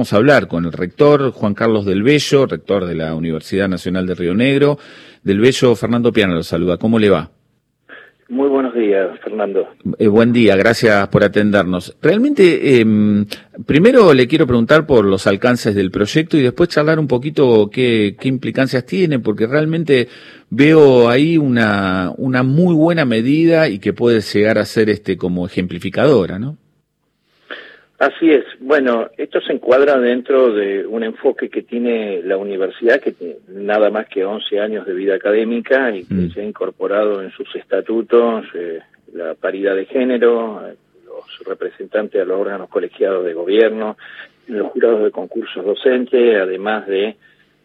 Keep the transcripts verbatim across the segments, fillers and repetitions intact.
vamos a hablar con el rector Juan Carlos Del Bello, rector de la Universidad Nacional de Río Negro. Del Bello, Fernando Piana lo saluda. ¿Cómo le va? Muy buenos días, Fernando. Eh, buen día, gracias por atendernos. Realmente, eh, primero le quiero preguntar por los alcances del proyecto y después charlar un poquito qué, qué implicancias tiene, porque realmente veo ahí una, una muy buena medida y que puede llegar a ser este como ejemplificadora, ¿no? Así es. Bueno, esto se encuadra dentro de un enfoque que tiene la universidad, que tiene nada más que once años de vida académica y que mm. se ha incorporado en sus estatutos eh, la paridad de género, los representantes a los órganos colegiados de gobierno, los jurados de concursos docentes, además de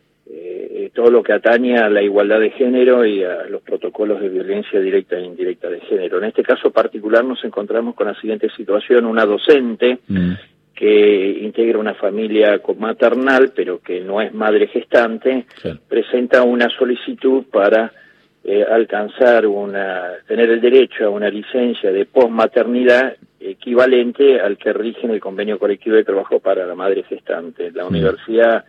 eh, todo lo que atañe a la igualdad de género y a los protocolos de violencia directa e indirecta de género. En este caso particular nos encontramos con la siguiente situación: una docente mm. que integra una familia maternal, pero que no es madre gestante, sí. presenta una solicitud para eh, alcanzar una, tener el derecho a una licencia de posmaternidad equivalente al que rige en el convenio colectivo de trabajo para la madre gestante. La mm. universidad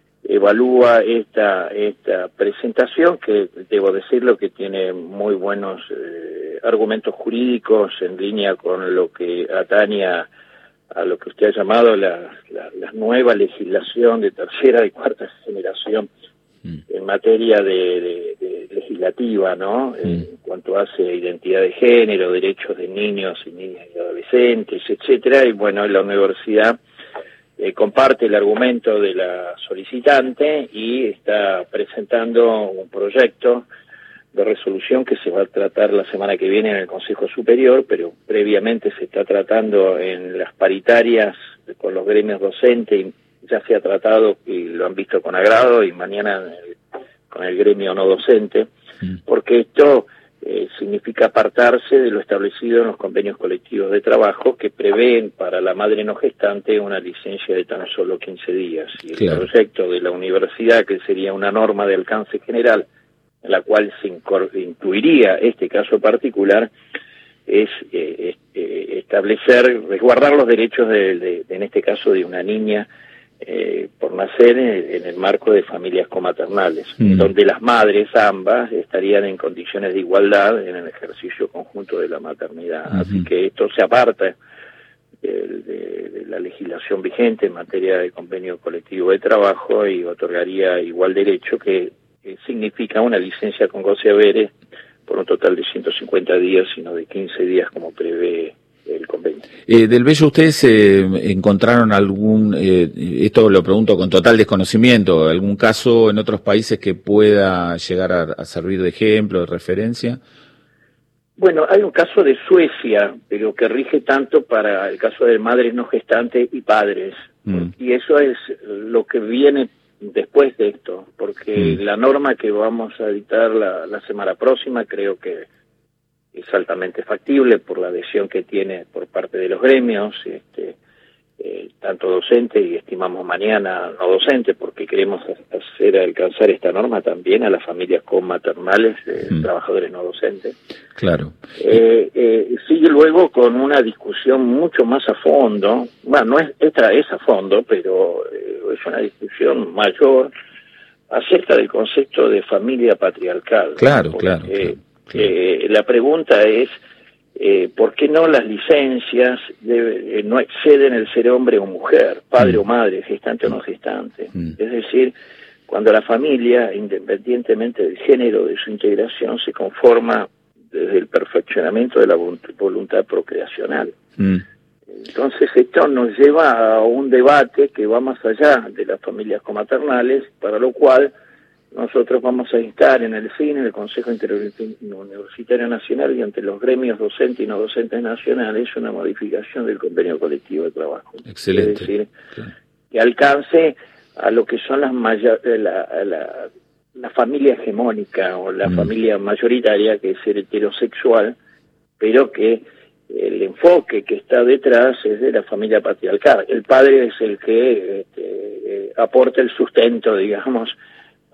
evalúa esta esta presentación, que debo decirlo que tiene muy buenos eh, argumentos jurídicos en línea con lo que atañe a, a lo que usted ha llamado la, la, la nueva legislación de tercera y cuarta generación mm. en materia de, de, de legislativa, ¿no? Mm. En cuanto hace identidad de género, derechos de niños y niñas y adolescentes, etcétera. Y bueno, la universidad Eh, comparte el argumento de la solicitante y está presentando un proyecto de resolución que se va a tratar la semana que viene en el Consejo Superior, pero previamente se está tratando en las paritarias con los gremios docentes, y ya se ha tratado y lo han visto con agrado, y mañana en el, con el gremio no docente, porque esto Eh, significa apartarse de lo establecido en los convenios colectivos de trabajo, que prevén para la madre no gestante una licencia de tan solo quince días. Y el claro. proyecto de la universidad, que sería una norma de alcance general, en la cual se incluiría este caso particular, es eh, eh, establecer, resguardar los derechos, de, de, de, en este caso, de una niña Eh, por nacer en, en el marco de familias comaternales, mm. donde las madres ambas estarían en condiciones de igualdad en el ejercicio conjunto de la maternidad. Mm-hmm. Así que esto se aparta de, de, de la legislación vigente en materia de convenio colectivo de trabajo y otorgaría igual derecho, que, que significa una licencia con goce haberes por un total de ciento cincuenta días, sino de quince días como prevé el convenio. Eh, Del Bello, ¿ustedes eh, encontraron algún, eh, esto lo pregunto con total desconocimiento, algún caso en otros países que pueda llegar a, a servir de ejemplo, de referencia? Bueno, hay un caso de Suecia, pero que rige tanto para el caso de madres no gestantes y padres, mm. y eso es lo que viene después de esto, porque mm. la norma que vamos a dictar la, la semana próxima creo que es altamente factible por la adhesión que tiene por parte de los gremios, este, eh, tanto docente y estimamos mañana no docente, porque queremos hacer alcanzar esta norma también a las familias con maternales de mm. trabajadores no docentes. Claro. Eh, eh, sigue luego con una discusión mucho más a fondo, bueno, no es esta es a fondo, pero eh, es una discusión mayor acerca del concepto de familia patriarcal. Claro, porque, claro. claro. Eh, la pregunta es eh, ¿por qué no las licencias debe, eh, no exceden el ser hombre o mujer, padre mm. o madre, gestante o no gestante? Mm. Es decir, cuando la familia, independientemente del género de su integración, se conforma desde el perfeccionamiento de la voluntad procreacional. Mm. Entonces esto nos lleva a un debate que va más allá de las familias comaternales, para lo cual nosotros vamos a instar en el C I N, en el Consejo Interuniversitario Nacional, y ante los gremios docentes y no docentes nacionales, una modificación del convenio colectivo de trabajo. Excelente. Es decir, claro. que alcance a lo que son las mayor, la, la, la familia hegemónica o la mm. familia mayoritaria, que es el heterosexual, pero que el enfoque que está detrás es de la familia patriarcal. El padre es el que este, eh, aporta el sustento, digamos,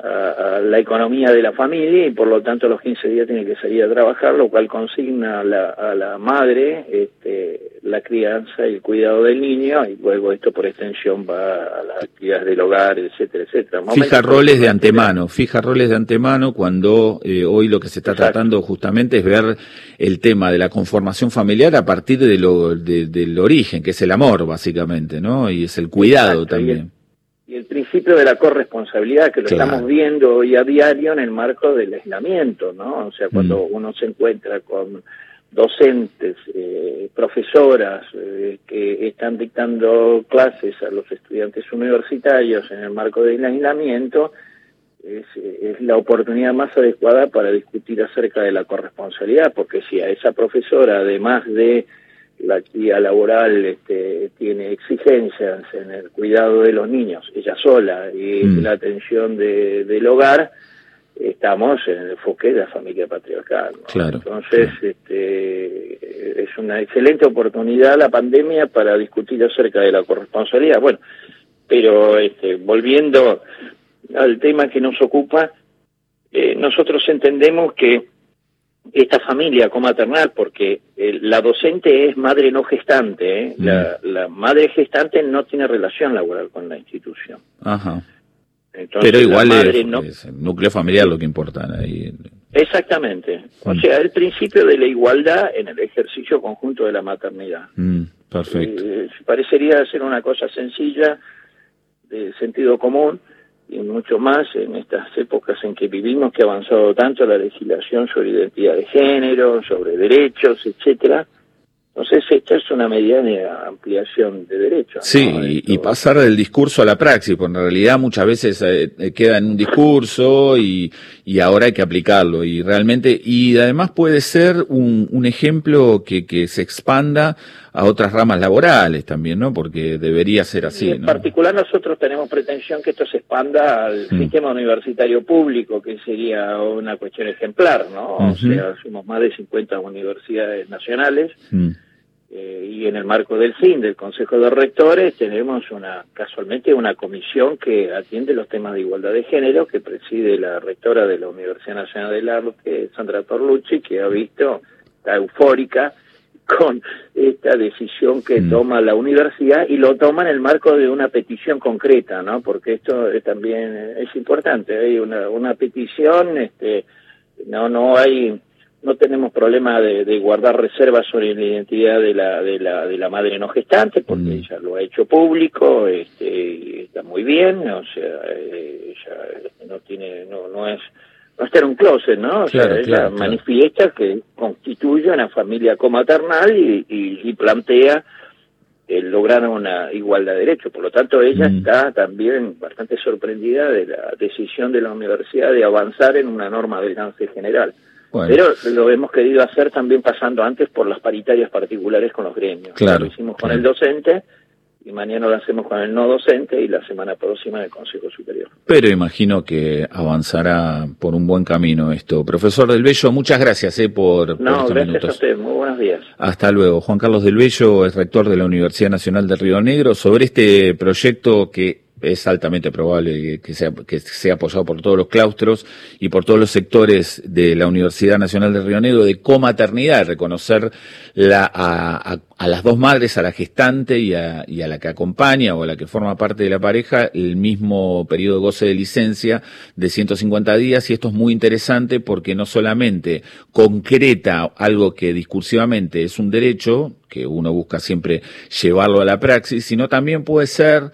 a, a la economía de la familia y por lo tanto a los quince días tiene que salir a trabajar, lo cual consigna a la, a la madre este, la crianza y el cuidado del niño, y luego esto por extensión va a las actividades del hogar, etcétera, etcétera. Momento fija roles de antemano, fija roles de antemano cuando eh, hoy lo que se está Exacto. tratando justamente es ver el tema de la conformación familiar a partir de lo de, del origen, que es el amor básicamente, ¿no? Y es el cuidado Exacto. también. Y el principio de la corresponsabilidad, que lo claro. estamos viendo hoy a diario en el marco del aislamiento, ¿no? O sea, cuando mm. uno se encuentra con docentes, eh, profesoras eh, que están dictando clases a los estudiantes universitarios en el marco del aislamiento, es, es la oportunidad más adecuada para discutir acerca de la corresponsabilidad, porque si a esa profesora, además de la actividad laboral, este, tiene exigencias en el cuidado de los niños, ella sola, y mm. la atención de, del hogar, estamos en el enfoque de la familia patriarcal, ¿no? Claro, Entonces, claro. este, es una excelente oportunidad la pandemia para discutir acerca de la corresponsabilidad. Bueno, pero este, volviendo al tema que nos ocupa, eh, nosotros entendemos que esta familia comaternal, porque eh, la docente es madre no gestante, ¿eh? Mm. la, la madre gestante no tiene relación laboral con la institución. Ajá. Entonces, pero igual es, no... es el núcleo familiar lo que importa ahí. Exactamente. Mm. O sea, el principio de la igualdad en el ejercicio conjunto de la maternidad. Mm, perfecto. Eh, parecería ser una cosa sencilla, de sentido común, y mucho más en estas épocas en que vivimos, que ha avanzado tanto la legislación sobre identidad de género, sobre derechos, etcétera. Entonces, esta es una medida de ampliación de derechos. Sí, ¿no? y, y pasar del discurso a la praxis, porque en realidad muchas veces eh, queda en un discurso y, y ahora hay que aplicarlo. Y realmente, y además puede ser un, un ejemplo que, que se expanda a otras ramas laborales también, ¿no? Porque debería ser así, en ¿no? En particular nosotros tenemos pretensión que esto se expanda al mm. sistema universitario público, que sería una cuestión ejemplar, ¿no? Uh-huh. O sea, somos más de cincuenta universidades nacionales. Mm. Eh, y en el marco del C I N, del Consejo de Rectores, tenemos una casualmente una comisión que atiende los temas de igualdad de género, que preside la rectora de la Universidad Nacional del Arte, Sandra Torlucci, que ha visto, está eufórica con esta decisión que mm. toma la universidad, y lo toma en el marco de una petición concreta, ¿no? Porque esto es, también es importante, hay una, una petición, este, no, no hay... No tenemos problema de, de guardar reservas sobre la identidad de la de la de la madre no gestante, porque mm. ella lo ha hecho público, este, y está muy bien, o sea, eh, ella no tiene, no no es, no está en un closet, ¿no? O claro, sea, ella claro, manifiesta claro. que constituye una familia comaternal y, y, y plantea el lograr una igualdad de derechos. Por lo tanto, ella mm. está también bastante sorprendida de la decisión de la universidad de avanzar en una norma de alcance general. Bueno. Pero lo hemos querido hacer también pasando antes por las paritarias particulares con los gremios. Claro. Lo hicimos claro. con el docente, y mañana lo hacemos con el no docente, y la semana próxima en el Consejo Superior. Pero imagino que avanzará por un buen camino esto. Profesor Del Bello, muchas gracias eh, por, no, por estos gracias minutos. a usted, muy buenos días. Hasta luego. Juan Carlos Del Bello es rector de la Universidad Nacional de Río Negro, sobre este proyecto que es altamente probable que sea, que sea apoyado por todos los claustros y por todos los sectores de la Universidad Nacional de Río Negro, de comaternidad, reconocer la, a, a, a las dos madres, a la gestante y a, y a la que acompaña o a la que forma parte de la pareja, el mismo periodo de goce de licencia de ciento cincuenta días, y esto es muy interesante porque no solamente concreta algo que discursivamente es un derecho, que uno busca siempre llevarlo a la praxis, sino también puede ser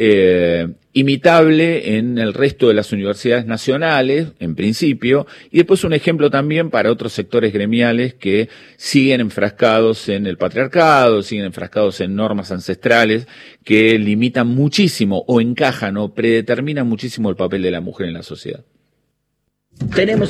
Eh, imitable en el resto de las universidades nacionales, en principio, y después un ejemplo también para otros sectores gremiales que siguen enfrascados en el patriarcado, siguen enfrascados en normas ancestrales que limitan muchísimo o encajan o predeterminan muchísimo el papel de la mujer en la sociedad. Tenemos